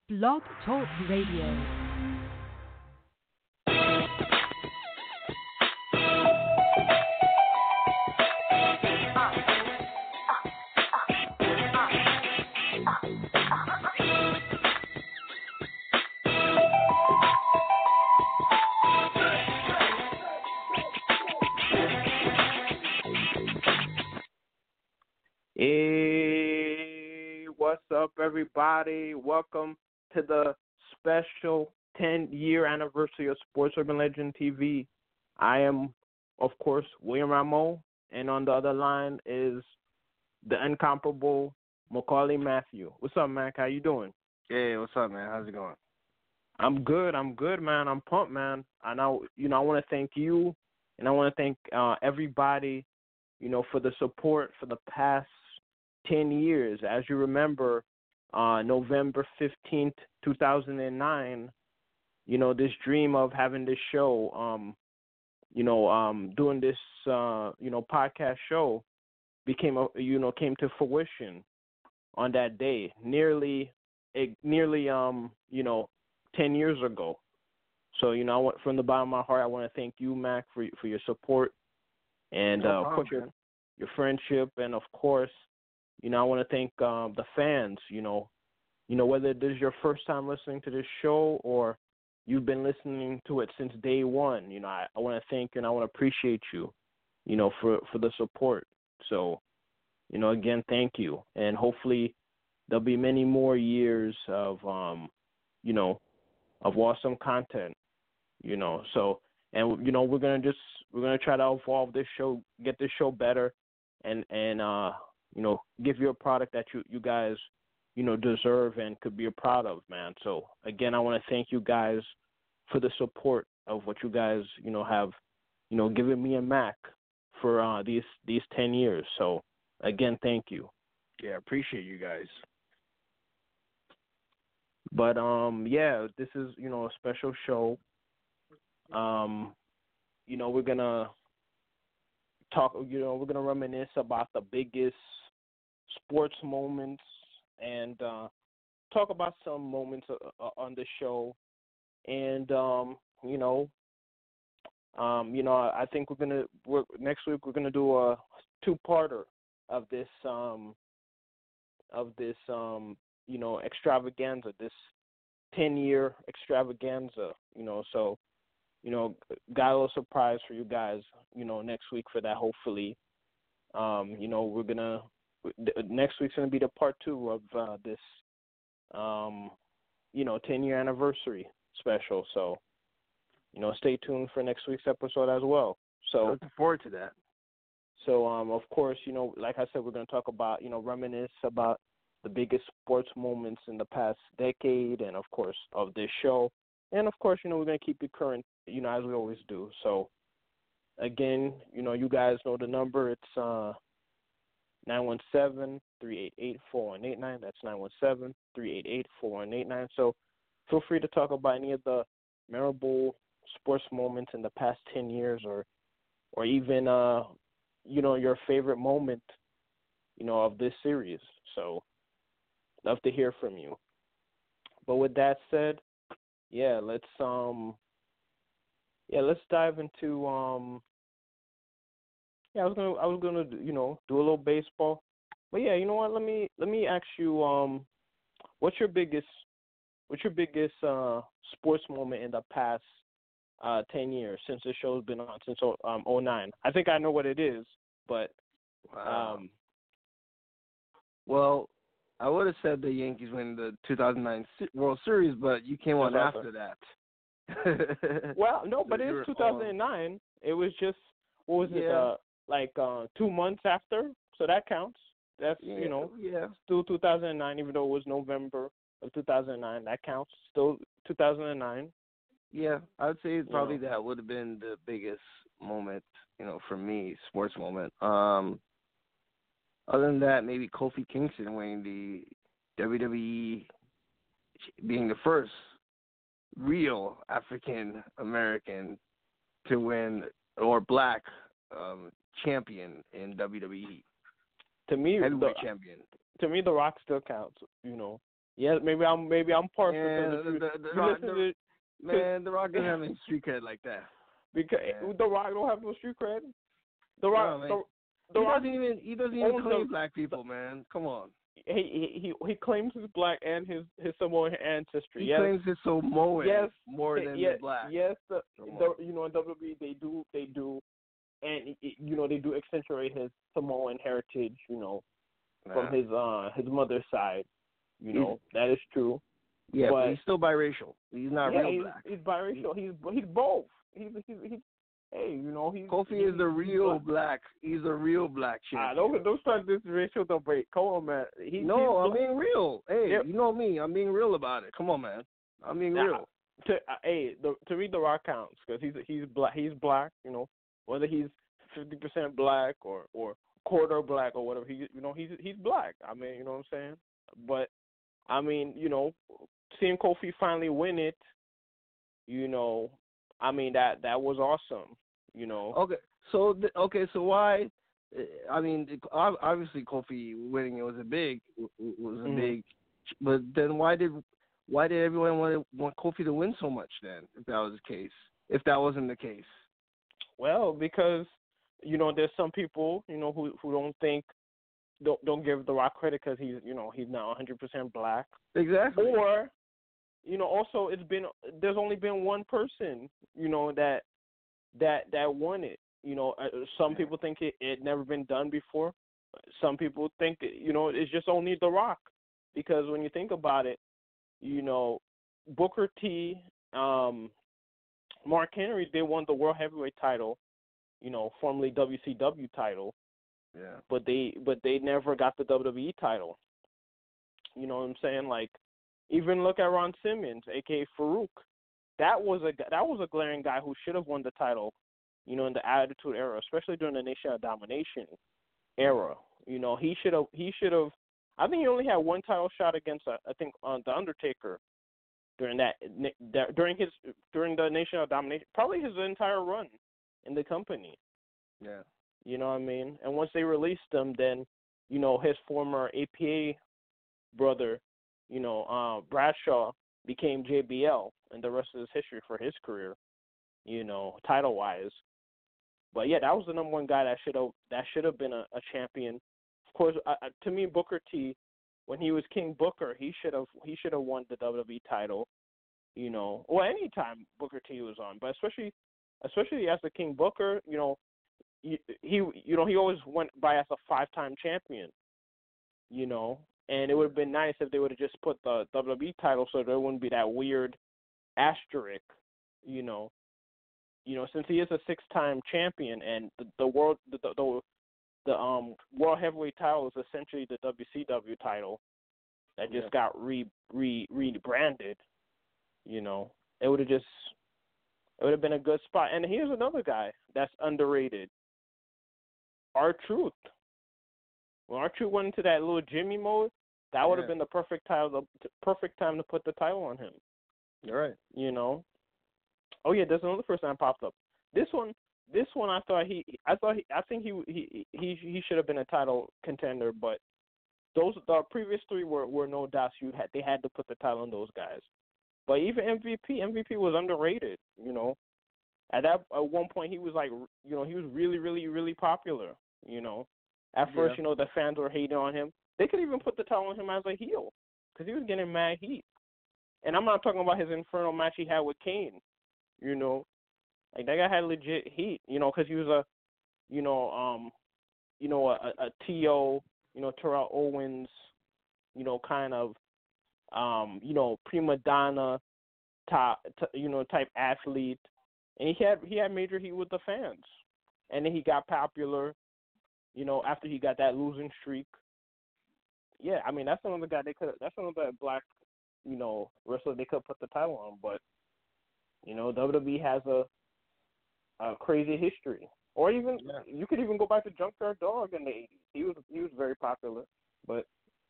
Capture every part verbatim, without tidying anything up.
Blog Talk Radio. Hey, what's up, everybody? Welcome to the special ten-year anniversary of Sports Urban Legend T V. I am, of course, William Rameau, and on the other line is the incomparable Macaulay Matthew. What's up, Mac? How you doing? Hey, what's up, man? How's it going? I'm good. I'm good, man. I'm pumped, man. I know, you know, I want to thank you, and I want to thank uh, everybody, you know, for the support for the past ten years. As you remember, uh, November fifteenth, two thousand nine, you know, this dream of having this show, um, you know, um, doing this, uh, you know, podcast show became, a, you know, came to fruition on that day, nearly, it, nearly, um, you know, ten years ago. So, you know, I want, from the bottom of my heart, I want to thank you, Mac, for for your support and No uh, problem, put your man. your friendship, and of course, you know, I want to thank um, the fans. You know, you know whether this is your first time listening to this show or you've been listening to it since day one. You know, I, I want to thank you and I want to appreciate you. You know, for for the support. So, you know, again, thank you, and hopefully there'll be many more years of, um, you know, of awesome content. You know, so and you know we're gonna just we're gonna try to evolve this show, get this show better, and and uh you know give you a product that you you guys you know deserve and could be proud of, man. So again, I want to thank you guys for the support of what you guys you know have you know given me and Mac for uh, these these ten years. So again, thank you. Yeah, appreciate you guys. But um yeah, this is you know a special show. Um, you know we're gonna talk. You know we're gonna reminisce about the biggest sports moments and uh, talk about some moments uh, uh, on the show. And um, you know, um, you know, I think we're gonna we're, next week we're gonna do a two-parter of this um, of this um, you know extravaganza, this ten-year extravaganza. You know, so. You know, got a little surprise for you guys, you know, next week for that, hopefully. Um, you know, we're going to, next week's going to be the part two of uh, this, um, you know, ten-year anniversary special. So, you know, stay tuned for next week's episode as well. So, Looking forward to that. So, um, of course, you know, like I said, we're going to talk about, you know, reminisce about the biggest sports moments in the past decade and, of course, of this show. And, of course, you know, we're going to keep it current, you know, as we always do. So, again, you know, you guys know the number. It's uh, nine one seven, three eight eight, four one eight nine. That's nine one seven, three eight eight, four one eight nine. So feel free to talk about any of the memorable sports moments in the past ten years or or even, uh, you know, your favorite moment, you know, of this series. So love to hear from you. But with that said, yeah, let's um, yeah, let's dive into um, yeah, I was gonna, I was gonna, you know, do a little baseball, but yeah, you know what? Let me, let me ask you, um, what's your biggest, what's your biggest uh sports moment in the past uh ten years since the show's been on since um oh nine? I think I know what it is, but Wow. um, Well, I would have said the Yankees win the two thousand nine Se- World Series, but you came on That's after that. well, no, So but it you is were two thousand nine. It was just what was it? Yeah. Uh, like uh, two months after, so that counts. That's Yeah, you know yeah. still two thousand nine, even though it was November of two thousand nine. That counts. Still two thousand nine. Yeah, I would say probably You know. that would have been the biggest moment, you know, for me, sports moment. Um, other than that, maybe Kofi Kingston winning the W W E, being the first real African American to win, or black um, champion in W W E, To me, the heavyweight champion. to me the Rock still counts. You know. Yeah, maybe I'm maybe I'm partial Yeah, because if you, the, the, you the, listen the, to man, The Rock doesn't have any street cred like that. because Yeah. The Rock don't have no street cred. The Rock, No, the, the he Rock doesn't even he doesn't even owns claim the- black people, man. Come on. he he he claims his black and his his Samoan ancestry. He yes. claims his Samoan yes, more than yes, the black. Yes, the, Come the on. you know in W W E they do they do, and it, you know they do accentuate his Samoan heritage. You know, from Nah. his uh his mother's side. You know He's- that is true. Yeah, but, but he's still biracial. He's not yeah, real he's, black. He's biracial. He's he's both. He's he's, he's hey, you know he's Kofi he's, is the real black. black. He's a real black Ah, champion. don't don't start this racial debate. Come on, man. He, no, he's I'm black. being real. Hey, Yeah. you know me. I'm being real about it. Come on, man. I'm being Nah, real. To, uh, hey, the, to me, The Rock counts because he's he's black. He's black. You know, whether he's fifty percent black or or quarter black or whatever. He you know he's he's black. I mean, you know what I'm saying. But I mean, you know, seeing Kofi finally win it, you know, I mean that that was awesome. You know. Okay, so th- okay, so why? uh, I mean, it- ob- obviously Kofi winning it was a big was a Mhm. big, but then why did why did everyone want want Kofi to win so much then? If that was the case, if that wasn't the case, Well, because you know, there's some people you know who who don't think don't don't give The Rock credit because he's you know he's now one hundred percent black. exactly. Or, you know, also it's been there's only been one person, you know, that that that won it. You know, uh, some people think it it never been done before. Some people think it, you know it's just only The Rock, because when you think about it, you know, Booker T, um, Mark Henry, they won the World Heavyweight title, you know, formerly W C W title, Yeah. but they but they never got the W W E title. You know what I'm saying? Like, even look at Ron Simmons, aka Farouk. That was a that was a glaring guy who should have won the title, you know, in the Attitude Era, especially during the Nation of Domination era. You know, he should have he should have. I think he only had one title shot against uh, I think uh, the Undertaker during that, that during his during the Nation of Domination, probably his entire run in the company. Yeah. You know what I mean? And once they released him, then, you know, his former A P A brother, you know, uh, Bradshaw, became J B L, and the rest is history for his career, you know, title wise. But yeah, that was the number one guy that should have that should have been a, a champion. Of course, uh, to me, Booker T, when he was King Booker, he should have he should have won the W W E title, you know, or any time Booker T was on, but especially especially as the King Booker, you know. He, he you know he always went by as a five-time champion, you know, and it would have been nice if they would have just put the W W E title so there wouldn't be that weird asterisk, you know, you know since he is a six-time champion and the, the world the, the the um world heavyweight title is essentially the W C W title that just Yeah. got re re rebranded, you know, it would have just it would have been a good spot. And here's another guy that's underrated. R-Truth. When R-Truth went into that little Jimmy mode, that would have Yeah. been the perfect time, the perfect time to put the title on him. You're right. You know. Oh yeah, there's another person that popped up. This one, this one, I thought he, I thought he, I think he, he, he, he should have been a title contender, but those the previous three were, were no doubts. You had they had to put the title on those guys. But even M V P, M V P was underrated. You know, at that at one point he was like, you know, he was really, really, really popular. You know, at first, Yeah. you know, the fans were hating on him. They could even put the title on him as a heel because he was getting mad heat. And I'm not talking about his Inferno match he had with Kane. You know, like that guy had legit heat. You know, because he was a, you know, um, you know, a, a T O, you know, Terrell Owens, you know, kind of, um, you know, prima donna, top, t- you know, type athlete, and he had he had major heat with the fans, and then he got popular. You know, after he got that losing streak. Yeah, I mean that's another guy they could. That's another black, you know, wrestler they could put the title on. But you know, W W E has a a crazy history. Or even Yeah. you could even go back to Junkyard Dog in the eighties. He was he was very popular. But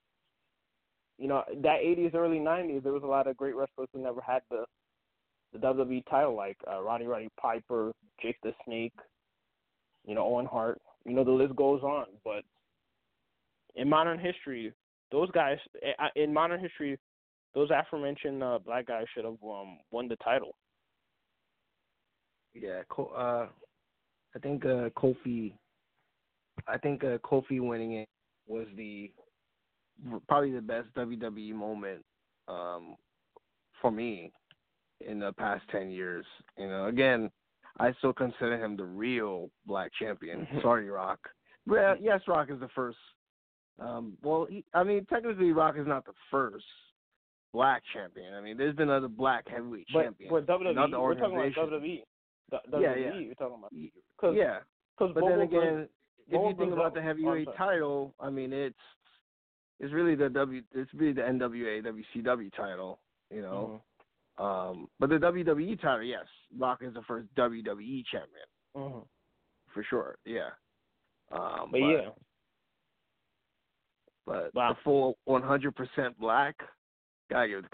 you know, that eighties, early nineties, there was a lot of great wrestlers who never had the the W W E title, like uh, Roddy Roddy Piper, Jake the Snake, you know, Owen Hart. You know, the list goes on. But in modern history, those guys, in modern history, those aforementioned uh, black guys should have um, won the title. Yeah, uh, I think uh, Kofi. I think uh, Kofi winning it was the probably the best W W E moment um, for me in the past ten years. You know, again, I still consider him the real black champion. Sorry, Rock. Well, yes, Rock is the first. Um, well, he, I mean, technically, Rock is not the first black champion. I mean, there's been other black heavyweight but, champions. But W W E, other we're talking about organizations. W W E. The, yeah, W W E, yeah. you're talking about. Cause, yeah. Cause but Bobo then again, Brazil, if you think Brazil, about the heavyweight oh, title, I mean, it's it's really the W, it's really the N W A, W C W title, you know. Mm-hmm. Um, but the W W E title, yes, Rock is the first W W E champion, mm-hmm. for sure. Yeah. Um, but, but yeah. But wow. the full one hundred percent black, gotta give it to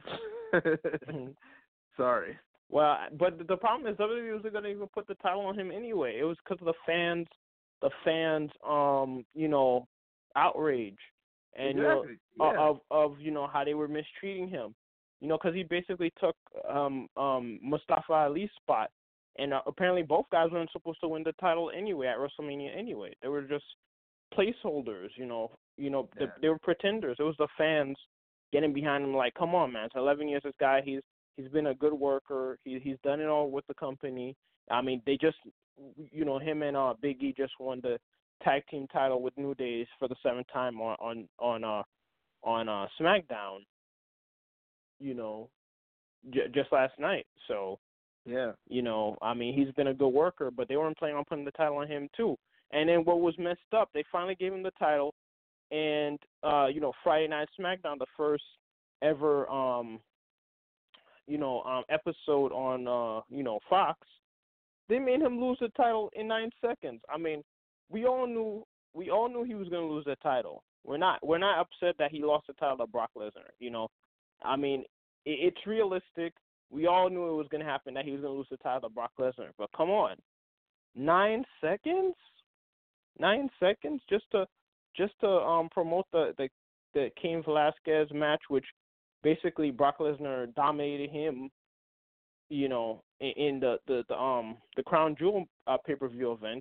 Kofi. Sorry. Well, but the problem is W W E wasn't going to even put the title on him anyway. It was because of the fans, the fans, um, you know, outrage, and exactly. you know, yeah. of of you know how they were mistreating him, you know, because he basically took um um Mustafa Ali's spot, and uh, apparently both guys weren't supposed to win the title anyway at WrestleMania anyway. They were just placeholders, you know, you know, yeah. the, they were pretenders. It was the fans getting behind him, like, come on, man, it's eleven years. This guy, he's He's been a good worker. He he's done it all with the company. I mean, they just, you know, him and uh, Big E just won the tag team title with New Days for the seventh time on on on uh on uh SmackDown. You know, j- just last night. So yeah, you know, I mean, he's been a good worker, but they weren't planning on putting the title on him too. And then what was messed up? They finally gave him the title, and uh, you know, Friday Night SmackDown, the first ever um. you know, um, episode on, uh, you know, Fox, they made him lose the title in nine seconds. I mean, we all knew, we all knew he was going to lose the title. We're not, we're not upset that he lost the title to Brock Lesnar. You know, I mean, it, it's realistic. We all knew it was going to happen, that he was going to lose the title to Brock Lesnar. But come on, nine seconds, nine seconds just to, just to um promote the the, the Cain Velasquez match, which basically Brock Lesnar dominated him, you know, in, in the, the, the um the Crown Jewel uh, pay-per-view event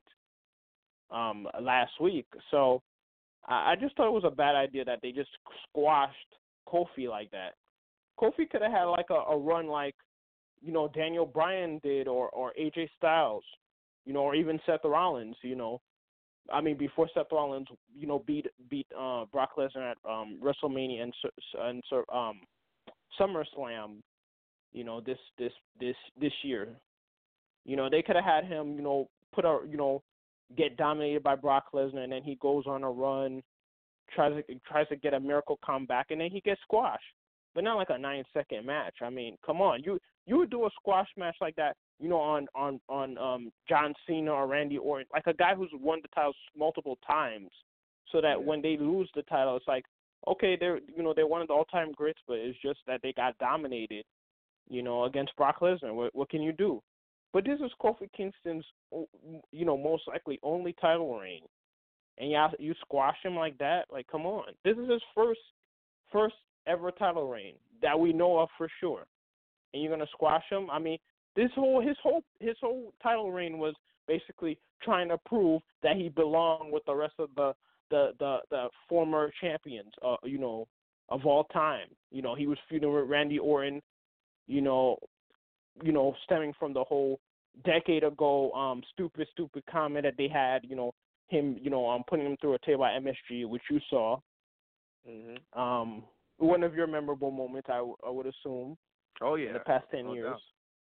um last week. So I, I just thought it was a bad idea that they just squashed Kofi like that. Kofi could have had like a, a run like, you know, Daniel Bryan did, or or A J Styles, you know, or even Seth Rollins, you know. I mean, before Seth Rollins, you know, beat beat uh, Brock Lesnar at um, WrestleMania and and um, SummerSlam, you know, this this this this year. You know, they could have had him, you know, put a, you know, get dominated by Brock Lesnar, and then he goes on a run, tries to tries to get a miracle comeback, and then he gets squashed. But not like a nine second match. I mean, come on, you you would do a squash match like that, you know, on on on um, John Cena or Randy Orton, like a guy who's won the titles multiple times, so that yeah. when they lose the title, it's like, okay, they're, you know, they're one of the all-time greats, but it's just that they got dominated, you know, against Brock Lesnar. What, what can you do? But this is Kofi Kingston's, you know, most likely only title reign, and you you squash him like that? Like, come on, this is his first first ever title reign that we know of for sure, and you're gonna squash him? I mean, this whole his whole his whole title reign was basically trying to prove that he belonged with the rest of the the the, the former champions, uh, you know, of all time. You know, he was feuding with Randy Orton, you know, you know, stemming from the whole decade ago um stupid stupid comment that they had, you know, him, you know, um putting him through a table at M S G, which you saw. Mm-hmm. Um, one of your memorable moments, I, w- I would assume. Oh yeah. In the past ten no years. doubt.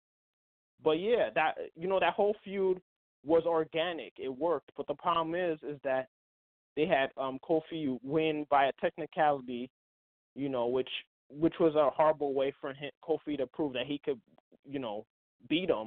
But yeah, that, you know, that whole feud was organic. It worked. But the problem is, is that they had um, Kofi win by a technicality, you know, which which was a horrible way for him, Kofi to prove that he could, you know, beat him.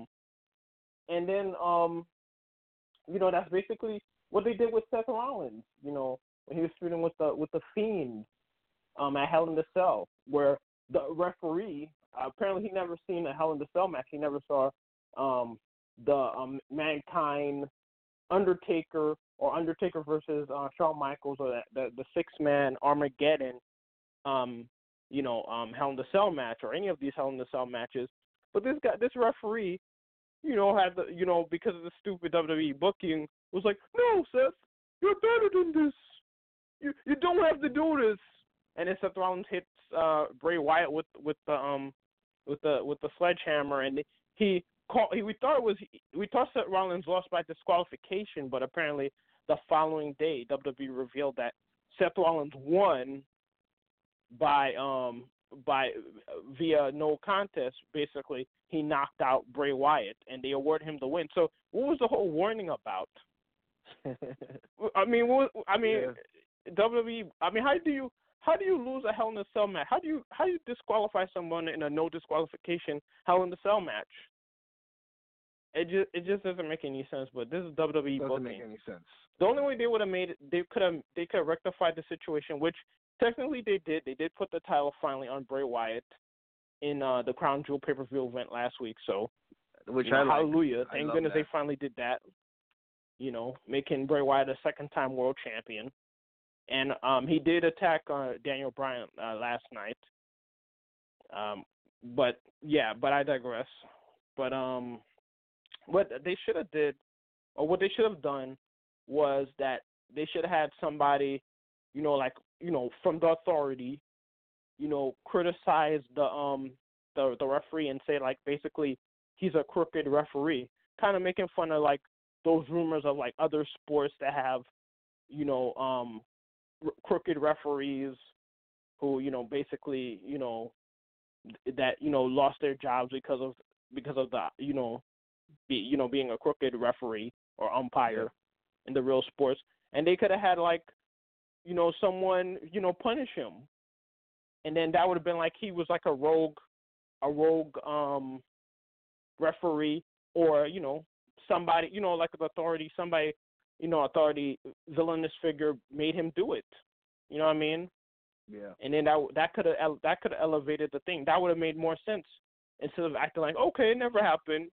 And then, um, you know, that's basically what they did with Seth Rollins. You know, when he was feuding with the with the Fiend um, at Hell in the Cell, where the referee, uh, apparently he never seen a Hell in the Cell match. He never saw um, the um, Mankind Undertaker or Undertaker versus uh, Shawn Michaels, or that, the the six man Armageddon um, you know, um, Hell in the Cell match or any of these Hell in the Cell matches. But this guy, this referee, you know, had the, you know, because of the stupid W W E booking, was like, no, Seth, you're better than this. You you don't have to do this. And then Seth Rollins hits uh, Bray Wyatt with with the um with the with the sledgehammer, and he called. He, we thought it was we thought Seth Rollins lost by disqualification, but apparently the following day W W E revealed that Seth Rollins won by um by via no contest. Basically, he knocked out Bray Wyatt, and they awarded him the win. So, what was the whole warning about? I mean, what, I mean, yeah. W W E. I mean, how do you how do you lose a Hell in a Cell match? How do you how do you disqualify someone in a no disqualification Hell in the Cell match? It just it just doesn't make any sense. But this is W W E doesn't booking. make any sense. The only way they would have made it, they could have they could have rectified the situation, which technically they did. They did put the title finally on Bray Wyatt in uh, the Crown Jewel pay-per-view event last week. So, which you know, I like. hallelujah! Thank goodness that. they finally did that. You know, making Bray Wyatt a second-time world champion, and um, he did attack uh, Daniel Bryan uh, last night. Um, but yeah, but I digress. But um, what they should have did, or what they should have done, was that they should have had somebody, you know, like you know, from the Authority, you know, criticize the um the the referee and say like basically he's a crooked referee, kind of making fun of like those rumors of like other sports that have, you know, um r- crooked referees who, you know, basically, you know, that, you know, lost their jobs because of because of the, you know, be, you know, being a crooked referee or umpire yeah. in the real sports. And they could have had like, you know, someone, you know, punish him. And then that would have been like he was like a rogue a rogue um referee, or, you know, somebody, you know, like the Authority, somebody, you know, Authority villainous figure made him do it. You know what I mean? Yeah. And then that that could have that could have elevated the thing. That would have made more sense instead of acting like, okay, it never happened.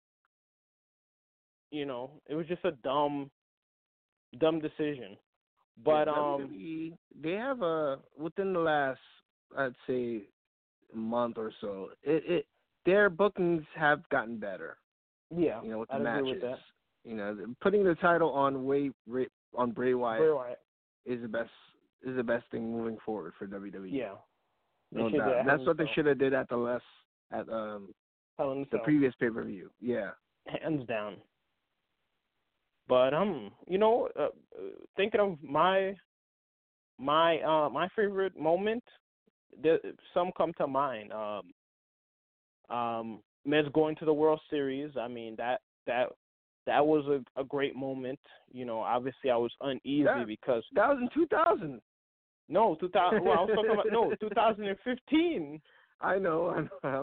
You know, it was just a dumb, dumb decision. But yeah, um, W W E, they have a within the last, I'd say, month or so, it, it their bookings have gotten better. Yeah, you know, with the I'd matches. agree with that. You know, putting the title on Way on Bray Wyatt, Bray Wyatt is the best is the best thing moving forward for W W E. Yeah, no doubt. That's what they should have did at the less at um the the previous pay per view. Yeah, hands down. But um, you know, uh, thinking of my my uh my favorite moment, there, some come to mind. Um, um, Miz going to the World Series. I mean that that that was a, a great moment. You know, obviously I was uneasy yeah, because that was in two thousand. No, two thousand. Well, I was talking about no, two thousand fifteen. I know, I know.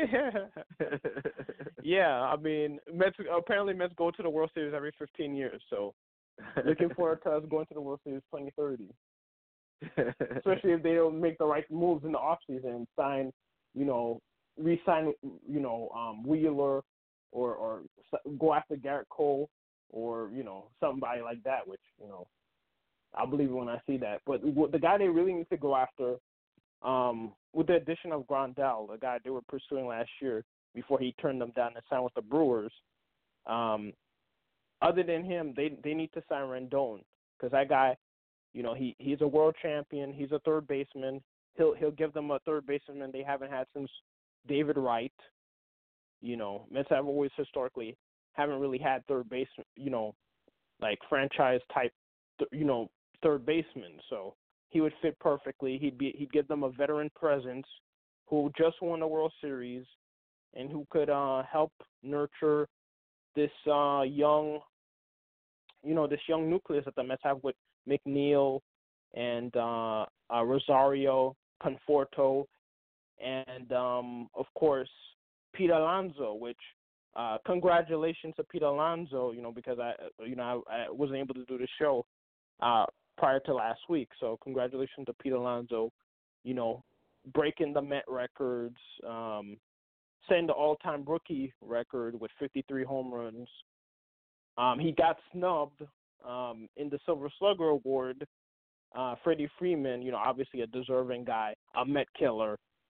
Yeah, I mean, Mets apparently Mets go to the World Series every fifteen years, so looking forward to us going to the World Series twenty thirty. Especially if they don't make the right moves in the offseason and sign, you know, re-sign, you know, um, Wheeler, or or go after Garrett Cole, or you know, somebody like that. Which, you know, I'll believe it when I see that. But the guy they really need to go after, um, with the addition of Grandal, the guy they were pursuing last year before he turned them down and signed with the Brewers, um, other than him, they they need to sign Rendon, because that guy, you know, he, he's a world champion. He's a third baseman. He'll he'll give them a third baseman they haven't had since David Wright. You know, Mets have always historically haven't really had third baseman, you know, like franchise type, you know, third baseman. So he would fit perfectly. He'd be he'd give them a veteran presence who just won the World Series and who could uh, help nurture this uh, young, you know, this young nucleus that the Mets have with McNeil and uh, uh, Rosario, Conforto, and um, of course Pete Alonso. Which uh, congratulations to Pete Alonso, you know, because I, you know, I, I wasn't able to do the show uh, prior to last week. So congratulations to Pete Alonso, you know, breaking the Met records, um, setting the all-time rookie record with fifty-three home runs. Um, he got snubbed um, in the Silver Slugger Award. Uh, Freddie Freeman, you know, obviously a deserving guy, a Met killer,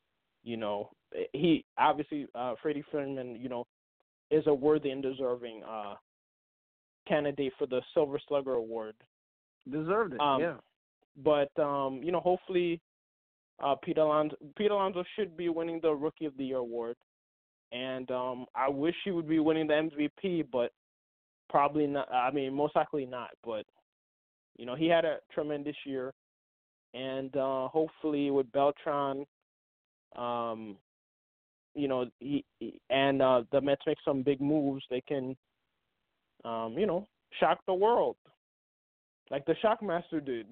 you know, he obviously uh, Freddie Freeman, you know, is a worthy and deserving uh, candidate for the Silver Slugger Award. Deserved it, um, yeah. But um, you know, hopefully, uh, Pete Alonso Pete Alonso should be winning the Rookie of the Year award, and um, I wish he would be winning the M V P, but probably not. I mean, most likely not. But you know, he had a tremendous year, and uh, hopefully with Beltran, um, you know, he, he and uh, the Mets make some big moves, they can, um, you know, shock the world, like the Shockmaster did,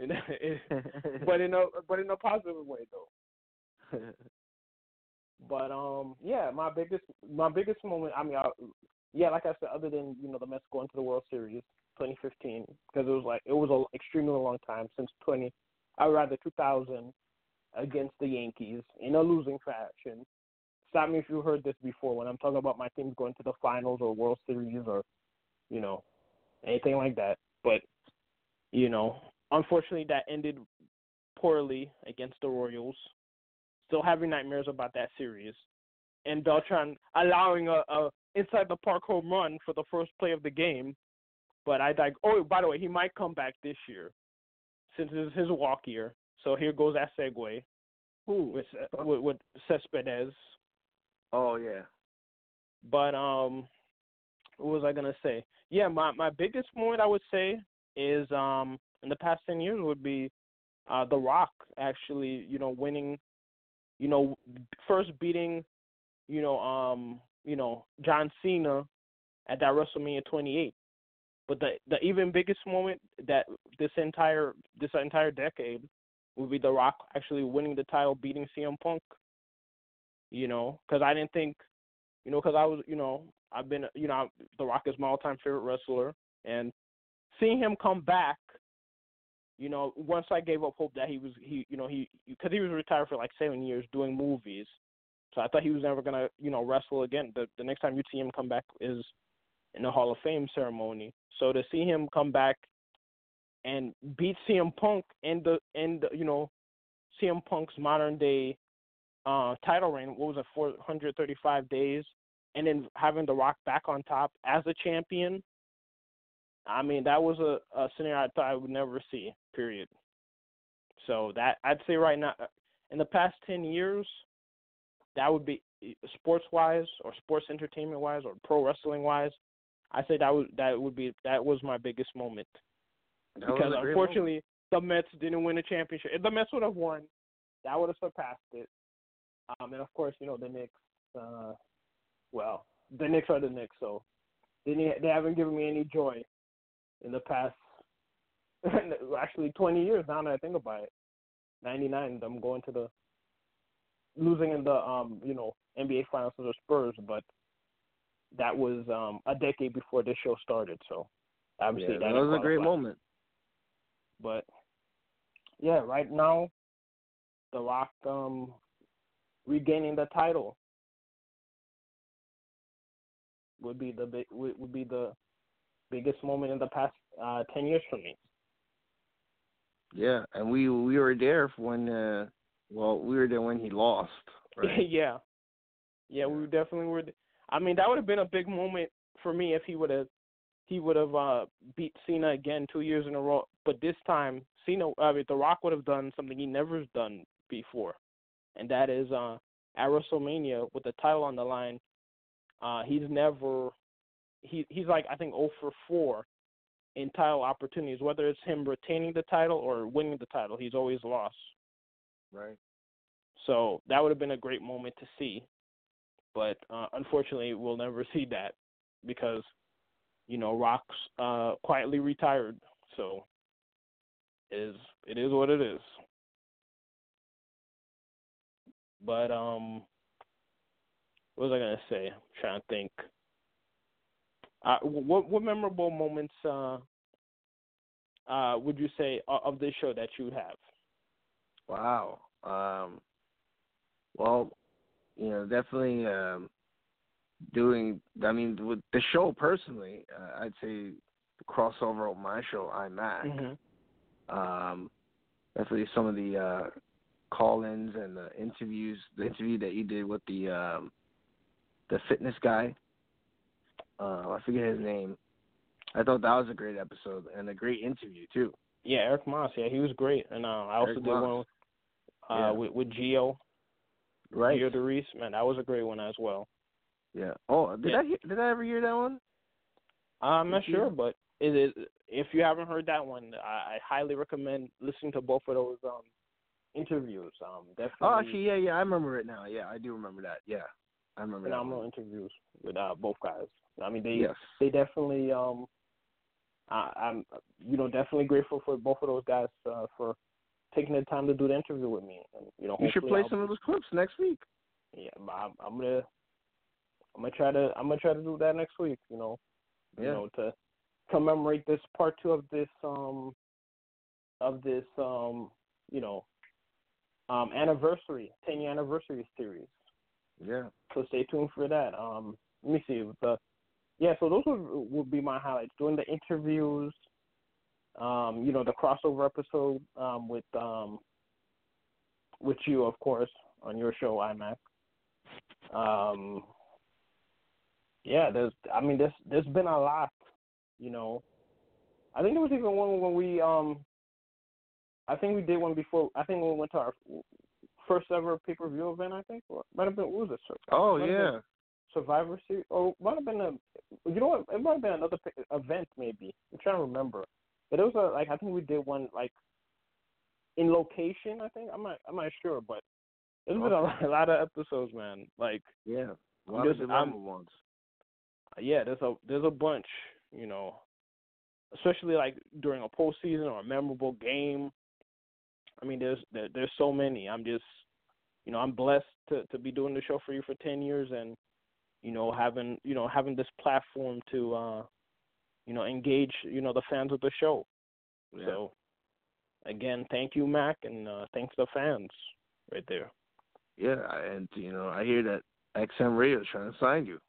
but in a but in a positive way though. But um, yeah, my biggest my biggest moment. I mean, I, yeah, like I said, other than you know the Mets going to the World Series twenty fifteen, because it was like it was an extremely long time since twenty, I would rather two thousand against the Yankees in a losing fashion. Stop me if you heard this before when I'm talking about my teams going to the finals or World Series or you know anything like that. But you know, unfortunately, that ended poorly against the Royals. Still having nightmares about that series, and Beltran allowing a, a inside the park home run for the first play of the game. But I like. Oh, by the way, he might come back this year, since it's his walk year. So here goes that segue. Who with with, with Cespedes. Oh yeah. But um, what was I gonna say? Yeah, my my biggest moment I would say is um in the past ten years would be uh The Rock actually you know winning. You know, first beating, you know, um, you know, John Cena at that WrestleMania twenty-eight. But the the even biggest moment that this entire this entire decade would be The Rock actually winning the title, beating C M Punk. You know, because I didn't think, you know, because I was, you know, I've been, you know, The Rock is my all-time favorite wrestler, and seeing him come back. You know, once I gave up hope that he was, he, you know, he, because he was retired for like seven years doing movies, so I thought he was never gonna, you know, wrestle again. The the next time you see him come back is in the Hall of Fame ceremony. So to see him come back and beat C M Punk and the and you know, C M Punk's modern day uh, title reign, what was it, four hundred thirty-five days, and then having The Rock back on top as a champion. I mean, that was a, a scenario I thought I would never see, period. So that I'd say right now, in the past ten years, that would be sports-wise or sports entertainment-wise or pro wrestling-wise. I say that would that would be that was my biggest moment. That because unfortunately, moment. the Mets didn't win a championship. If the Mets would have won, that would have surpassed it. Um, and of course, you know the Knicks. Uh, well, the Knicks are the Knicks, so they they haven't given me any joy in the past, actually twenty years now that I think about it. ninety-nine, I'm going to the, losing in the, um, you know, N B A Finals to the Spurs, but that was um, a decade before this show started, so obviously yeah, that, that was qualify. a great moment. But, yeah, right now, The Rock um, regaining the title would be the big, would be the biggest moment in the past uh, ten years for me. Yeah, and we we were there when uh, well we were there when he lost. Right? yeah, yeah, we definitely were. I mean, that would have been a big moment for me if he would have he would have uh, beat Cena again two years in a row. But this time, Cena, I mean, The Rock would have done something he never done before, and that is uh, at WrestleMania with the title on the line. Uh, he's never he he's like I think oh for four in title opportunities, whether it's him retaining the title or winning the title, he's always lost. Right. So that would have been a great moment to see. But uh, unfortunately, we'll never see that because, you know, Rock's uh, quietly retired. So it is, it is what it is. But um, what was I going to say? I'm trying to think. Uh, what what memorable moments uh, uh, would you say of this show that you have? Wow. Um, well, you know, definitely um, doing. I mean, with the show personally, uh, I'd say the crossover of my show, iMac. Mm-hmm. Um, definitely some of the uh, call-ins and the interviews. The interview that you did with the um, the fitness guy. Uh, I forget his name. I thought that was a great episode and a great interview too. Yeah, Eric Moss. Yeah, he was great, and uh, I also Eric did Moss. one with, uh, yeah. with with Gio. Right. Gio DeReese. Man, that was a great one as well. Yeah. Oh, did yeah. I hear, did I ever hear that one? I'm not Yeah. sure, but it is. If you haven't heard that one, I, I highly recommend listening to both of those um, interviews. Um, definitely. Oh, actually, yeah, yeah, I remember it now. Yeah, I do remember that. Yeah, I remember phenomenal that one. interviews with uh, both guys. I mean, they Yes. they definitely. Um, I, I'm you know definitely grateful for both of those guys uh, for taking the time to do the interview with me. And, you know, You should play I'll, some of those clips next week. Yeah, I'm, I'm gonna I'm gonna try to I'm gonna try to do that next week. You know, Yeah. you know to commemorate this part two of this um of this um you know um anniversary ten year anniversary series. Yeah. So stay tuned for that. Um, let me see the yeah. So those would would be my highlights. Doing the interviews. Um, you know, the crossover episode um with um with you, of course, on your show, iMac. Um, yeah, there's. I mean, there's there's been a lot. You know, I think there was even one when we um. I think we did one before. I think when we went to our first ever pay per view event. I think or might have been what was it? Oh might yeah. Survivor Series. Or might have been a. You know what? It might have been another event maybe. I'm trying to remember. But it was a, like I think we did one like in location. I think I'm not I'm not sure, but there's been a lot, a lot of episodes, man. Like yeah, a lot just, of dilemma ones. Yeah, there's a there's a bunch, you know, especially like during a postseason or a memorable game. I mean, there's there, there's so many. I'm just, you know, I'm blessed to, to be doing the show for you for ten years, and you know, having you know having this platform to, uh, you know, engage you know the fans of the show. Yeah. So, again, thank you, Mac, and uh, thanks to the fans right there. Yeah, and you know, I hear that X M Radio is trying to sign you.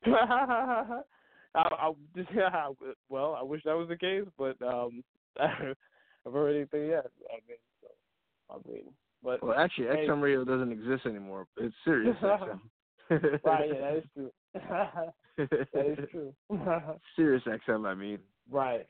I, I, yeah, well, I wish that was the case, but um, I've already said yes. I mean, so, I mean, but well, actually, hey. X M Radio doesn't exist anymore. It's Sirius X M. Right, yeah, that is true. That is true. Sirius X M, I mean. Right.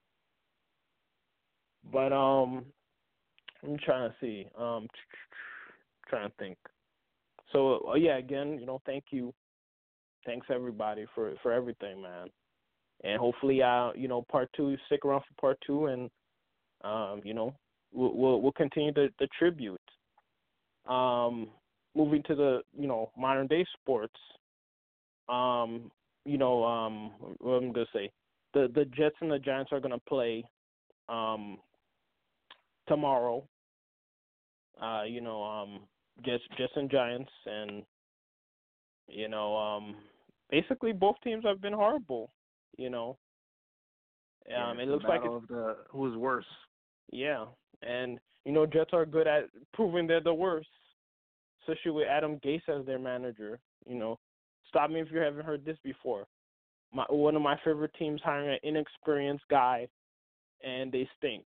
But um, I'm trying to see. Um, trying to think. So uh, yeah, again, you know, thank you. Thanks everybody for, for everything, man. And hopefully, uh, you know, part two, stick around for part two, and um, you know, we'll we'll, we'll continue the, the tribute. Um, moving to the you know modern day sports. Um, you know, um, what I'm gonna say, the the Jets and the Giants are gonna play, um, tomorrow. Uh, you know, um, Jets Jets and Giants, and you know, um. Basically, both teams have been horrible. You know, um, yeah, it looks like it's of the who's worse. Yeah, and you know, Jets are good at proving they're the worst, especially with Adam Gase as their manager. You know, stop me if you haven't heard this before. My one of my favorite teams hiring an inexperienced guy, and they stink.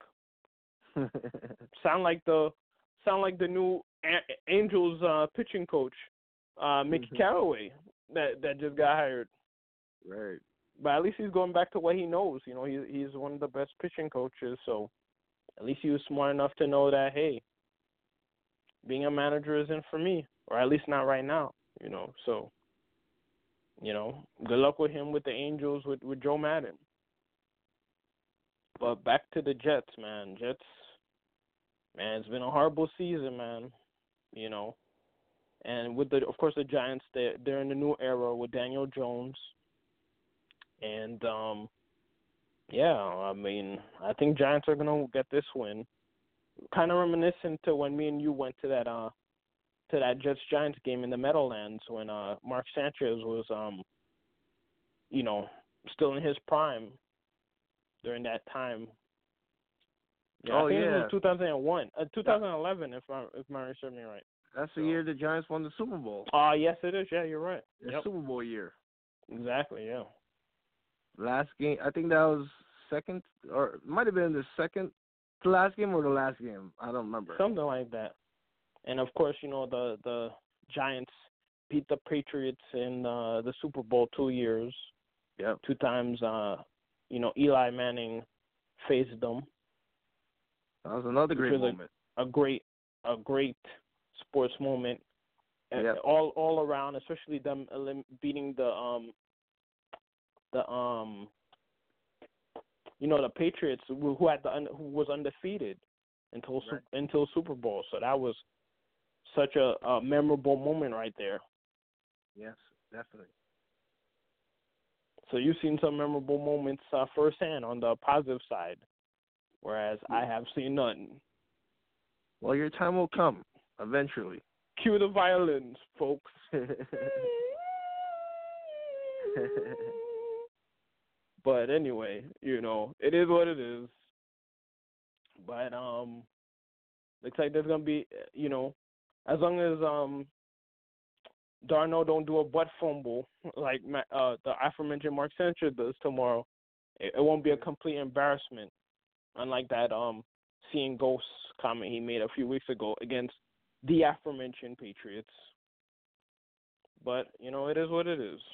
sound like the sound like the new A- Angels uh, pitching coach, uh, Mickey mm-hmm. Callaway. That that just got hired. Right. But at least he's going back to what he knows. You know, he he's one of the best pitching coaches. So at least he was smart enough to know that, hey, being a manager isn't for me, or at least not right now. You know, so you know, good luck with him with the Angels with with Joe Madden. But back to the Jets, man. Jets, man, it's been a horrible season, man. You know. And with the, of course, the Giants, they're, they're in the new era with Daniel Jones. And, um, yeah, I mean, I think Giants are going to get this win. Kind of reminiscent to when me and you went to that uh, to that Jets-Giants game in the Meadowlands when uh, Mark Sanchez was, um, you know, still in his prime during that time. Yeah, oh, I think yeah. it was two thousand one, uh, twenty eleven, if my if my memory serves me right. That's the so. year the Giants won the Super Bowl. Oh, uh, yes, it is. Yeah, you're right. The yep. Super Bowl year. Exactly, yeah. Last game, I think that was second, or it might have been the second, the last game or the last game. I don't remember. Something like that. And of course, you know the the Giants beat the Patriots in uh, the Super Bowl two years. Yep. Two times, uh, you know, Eli Manning faced them. That was another great moment. A, a great, a great sports moment. Yep. All all around, especially them beating the um the um you know the Patriots who, who had the who was undefeated until right. until Super Bowl. So that was such a, a memorable moment right there. Yes, definitely. So you've seen some memorable moments uh, firsthand on the positive side, whereas yeah. I have seen none. Well, your time will come eventually. Cue the violins, folks. But anyway, you know, it is what it is. But um, looks like there's gonna be, you know, as long as um, Darnold don't do a butt fumble like uh, the aforementioned Mark Sanchez does tomorrow, it, it won't be a complete embarrassment. Unlike that um, seeing ghosts comment he made a few weeks ago against the aforementioned Patriots. But you know, it is what it is.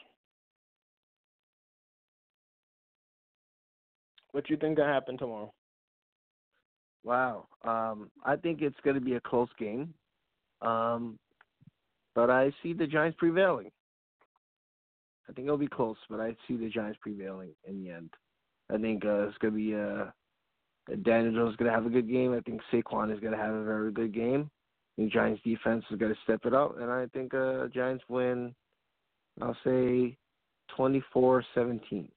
What you think gonna happen tomorrow? Wow, um, I think it's going to be a close game, um, but I see the Giants prevailing. I think it'll be close, but I see the Giants prevailing in the end. I think uh, it's going to be uh, Daniel Jones is going to have a good game. I think Saquon is going to have a very good game. I think Giants defense is going to step it up, and I think uh, Giants win. I'll say twenty-four seventeen.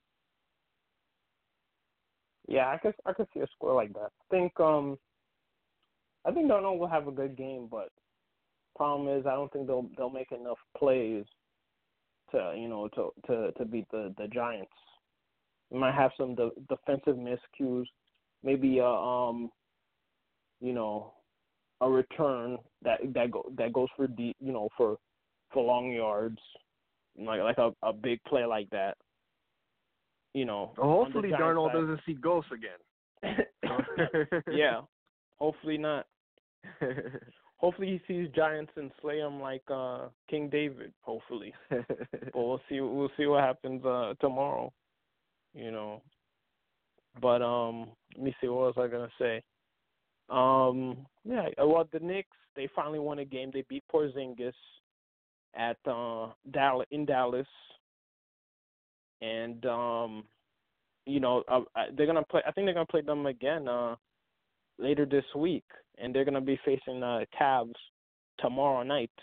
Yeah, I could I could see a score like that. I think um I think Darnold will have a good game, but problem is I don't think they'll they'll make enough plays to you know to to, to beat the, the Giants. We might have some de- defensive miscues, maybe a um you know a return that that go that goes for deep you know for for long yards, like like a, a big play like that. You know, well, hopefully Darnold side. doesn't see ghosts again. Yeah, hopefully not. Hopefully he sees giants and slay them like uh, King David. Hopefully, but we'll see. We'll see what happens uh, tomorrow. You know, but um, let me see. What was I gonna say? Um, yeah. Well, the Knicks they finally won a game. They beat Porzingis at uh, Dallas in Dallas. And um, you know, uh, they're gonna play. I think they're gonna play them again uh, later this week, and they're gonna be facing uh, Cavs tomorrow night.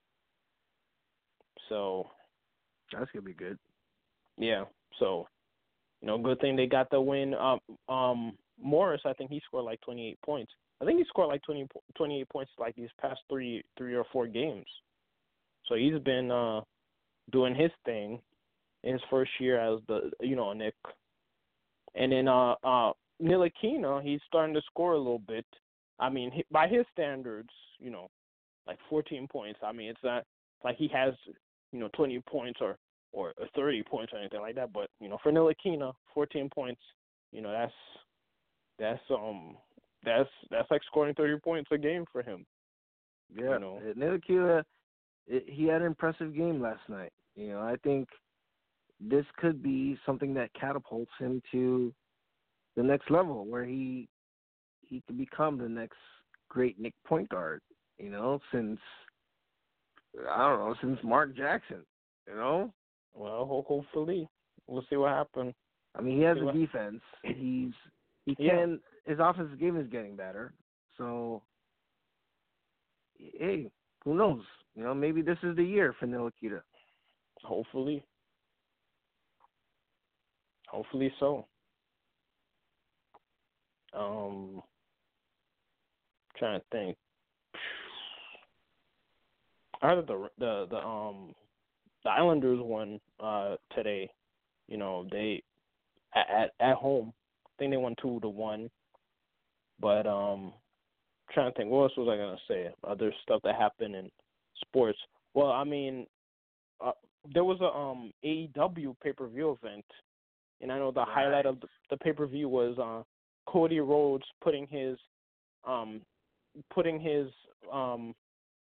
So that's gonna be good. Yeah. So, you know, good thing they got the win. Um, um, Morris, I think he scored like twenty-eight points. I think he scored like twenty, twenty-eight points like these past three, three or four games. So he's been uh, doing his thing in his first year as the, you know, Nick. And then uh, uh, Ntilikina, he's starting to score a little bit. I mean, he, by his standards, you know, like fourteen points. I mean, it's not like he has, you know, twenty points or, or thirty points or anything like that. But, you know, for Ntilikina, fourteen points, you know, that's that's um that's that's like scoring thirty points a game for him. Yeah, you know? Ntilikina, he had an impressive game last night. You know, I think this could be something that catapults him to the next level, where he he could become the next great Knick point guard. You know, since I don't know, since Mark Jackson. You know. Well, ho- hopefully, we'll see what happens. I mean, he has see a what... defense. He's he yeah. can. His offensive game is getting better. So, hey, who knows? You know, maybe this is the year for Ntilikina. Hopefully. Hopefully so. Um, trying to think. I heard that the the the um the Islanders won uh today. You know, they at at home. I think they won two to one. But um, trying to think, what else was I gonna say? Other stuff that happened in sports. Well, I mean, uh, there was a um A E W pay per view event, and I know the right. highlight of the, the pay per view was uh Cody Rhodes putting his um putting his um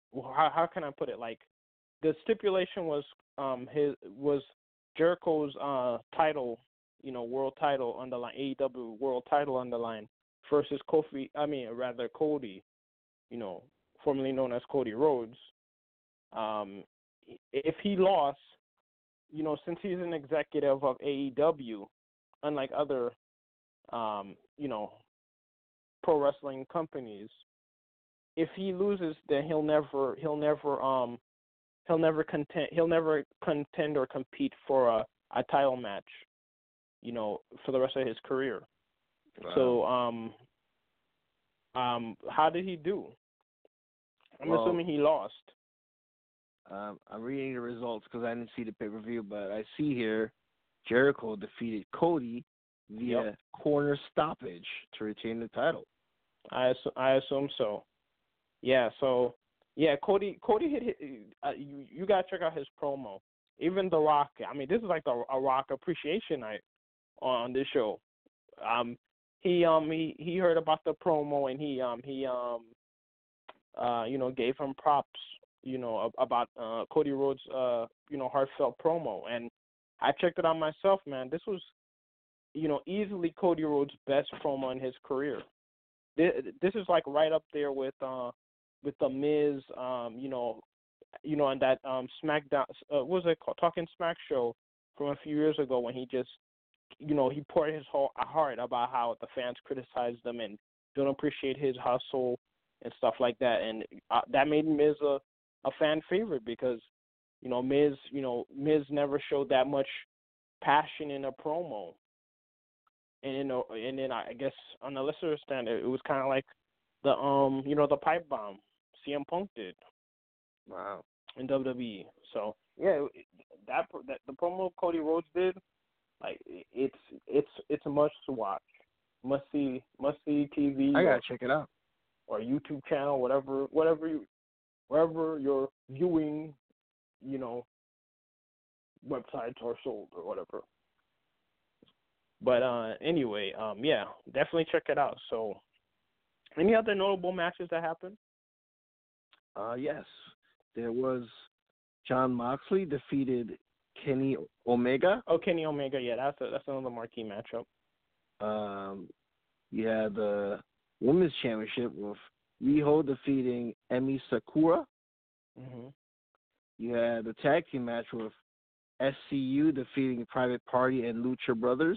how how can I put it? Like the stipulation was um his was Jericho's uh title, you know, world title on the line, A E W world title on the line versus Kofi. I mean, rather Cody, you know, formerly known as Cody Rhodes. Um, if he lost, you know, since he's an executive of A E W, unlike other, um, you know, pro wrestling companies, if he loses, then he'll never, he'll never, um, he'll never contend, he'll never contend or compete for a, a title match, you know, for the rest of his career. Wow. So, um, um, how did he do? I'm well, assuming he lost. Um, I'm reading the results because I didn't see the pay-per-view, but I see here Jericho defeated Cody via Yep. corner stoppage to retain the title. I assu- I assume so. Yeah. So yeah, Cody Cody hit. hit uh, you you gotta check out his promo. Even The Rock. I mean, this is like a, a Rock appreciation night on this show. Um, he um he, he heard about the promo and he um he um uh you know gave him props, you know, about uh, Cody Rhodes' uh, you know, heartfelt promo. And I checked it out myself, man. This was, you know, easily Cody Rhodes' best promo in his career. This, this is like right up there with uh, with the Miz, um, you know, you know, on that um, SmackDown, uh, what was it called, Talking Smack show from a few years ago when he just, you know, he poured his whole heart about how the fans criticized him and don't appreciate his hustle and stuff like that. And uh, that made Miz a a fan favorite because, you know, Miz, you know, Miz never showed that much passion in a promo. And you know, and then I guess on the lesser extent, it was kind of like the um, you know, the pipe bomb C M Punk did. Wow. In W W E. So yeah, that that the promo Cody Rhodes did, like it's it's it's a must to watch, must see must see T V. I gotta or, check it out. Or YouTube channel, whatever whatever you. Wherever you're viewing, you know, websites are sold or whatever. But uh, anyway, um, yeah, definitely check it out. So, any other notable matches that happened? Uh, yes, there was Jon Moxley defeated Kenny Omega. Oh, Kenny Omega, yeah, that's a, that's another marquee matchup. Um, you had the Women's Championship with Riho defeating Emi Sakura. Mm-hmm. You had the tag team match with S C U defeating Private Party and Lucha Brothers.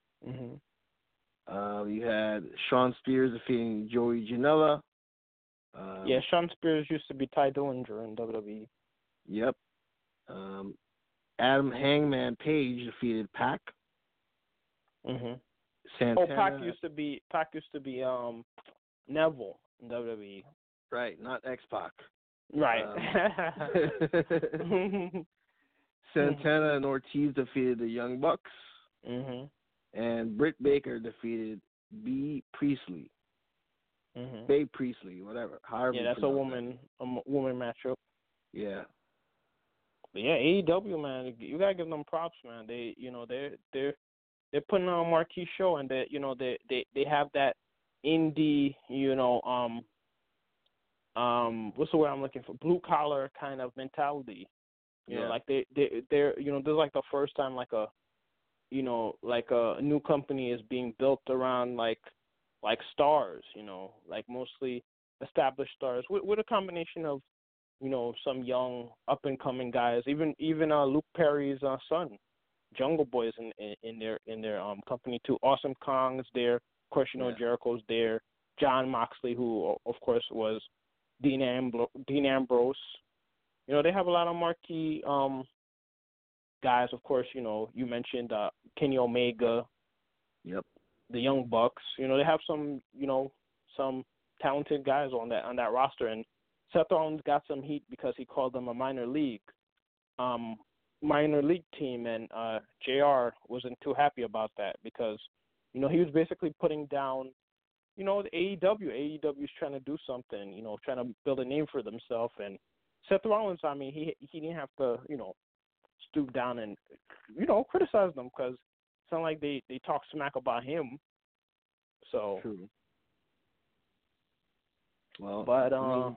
Mm-hmm. Um, you had Shawn Spears defeating Joey Janela. Um, yeah, Shawn Spears used to be Ty Dillinger in W W E. Yep. Um, Adam Hangman Page defeated Pac. Mm-hmm. Santana. Oh, Pac used to be Pac used to be um Neville in W W E. Right, not X-Pac. Right. Um, Santana and Ortiz defeated the Young Bucks. Mm-hmm. And Britt Baker defeated B. Priestley. Mm-hmm. Babe Priestley, whatever. However yeah, you that's a woman that. a woman matchup. Yeah. But yeah, A E W, man, you gotta give them props, man. They, you know, they they're they're putting on a marquee show, and they, you know, they they they have that indie, you know, um, um, what's the word I'm looking for? Blue collar kind of mentality. You yeah. know, like they they they're you know, this is like the first time like a, you know, like a new company is being built around like like stars, you know, like mostly established stars with with a combination of, you know, some young up and coming guys, even even uh, Luke Perry's uh, son, Jungle Boy is in, in, in their in their um company too. Awesome Kong's there, of course, you know, yeah. Jericho's there. Jon Moxley, who of course was Dean Ambro- Dean Ambrose. You know, they have a lot of marquee um guys. Of course, you know, you mentioned uh, Kenny Omega. Yep. The Young Bucks. You know, they have some, you know, some talented guys on that on that roster. And Seth Rollins got some heat because he called them a minor league, um, minor league team, and uh, J R wasn't too happy about that because, you know, he was basically putting down, you know, the A E W. A E W is trying to do something, you know, trying to build a name for themselves. And Seth Rollins, I mean, he he didn't have to, you know, stoop down and, you know, criticize them because it's not like they, they talk smack about him. So, True. Well, but I uh, mean,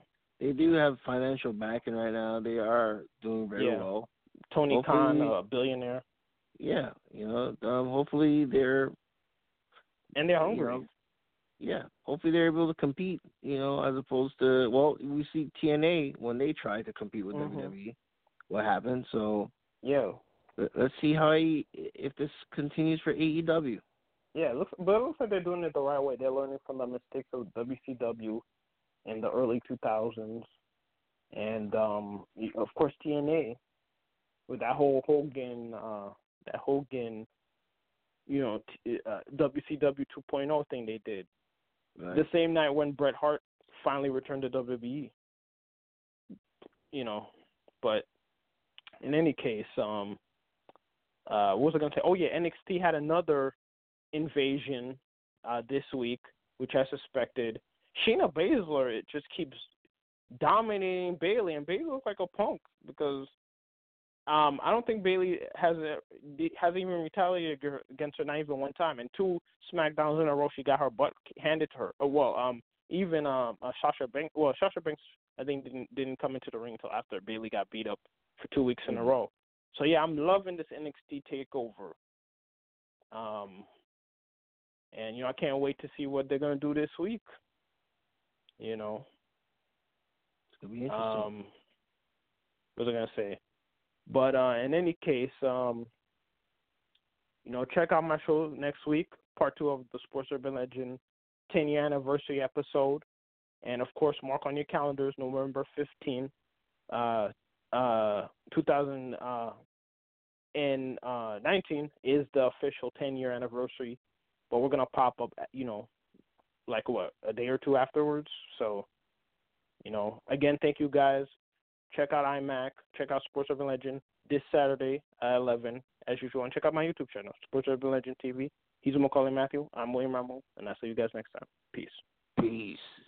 they do have financial backing right now. They are doing very yeah. well. Tony Hopefully, Khan, a billionaire. Yeah, you know, um, hopefully they're And they're you hungry. know, yeah, hopefully they're able to compete. You know, as opposed to well, we see T N A when they try to compete with mm-hmm. W W E. What happened? So yeah, let's see how he, if this continues for A E W. Yeah, it looks, but it looks like they're doing it the right way. They're learning from the mistakes of W C W in the early two thousands, and um, of course T N A with that whole Hogan, uh, that Hogan, you know, t- uh, W C W two point oh thing they did. Right. The same night when Bret Hart finally returned to W W E. You know, but in any case, um, uh, what was I going to say? Oh yeah, N X T had another invasion uh, this week, which I suspected. Shayna Baszler, it just keeps dominating Bayley, and Bayley looks like a punk because um, I don't think Bayley has a, has even retaliated against her, not even one time. And two SmackDowns in a row, she got her butt handed to her. Oh, well, um, even um, uh, Sasha Banks. Well, Sasha Banks, I think didn't didn't come into the ring until after Bayley got beat up for two weeks in mm-hmm. a row. So yeah, I'm loving this N X T takeover. Um. And, you know, I can't wait to see what they're going to do this week. You know. It's going to be interesting. Um, what was I going to say? But uh, in any case, um, you know, check out my show next week, part two of the Sports Urban Legend ten-year anniversary episode. And, of course, mark on your calendars, November fifteenth, uh, uh, two thousand nineteen is the official ten-year anniversary. But we're going to pop up, you know, like what, a day or two afterwards. So, you know, again, thank you guys. Check out iMac. Check out Sports Urban Legend this Saturday at eleven, as usual. And check out my YouTube channel, Sports Urban Legend T V. He's Macaulay Matthew. I'm William Rambo, and I'll see you guys next time. Peace. Peace.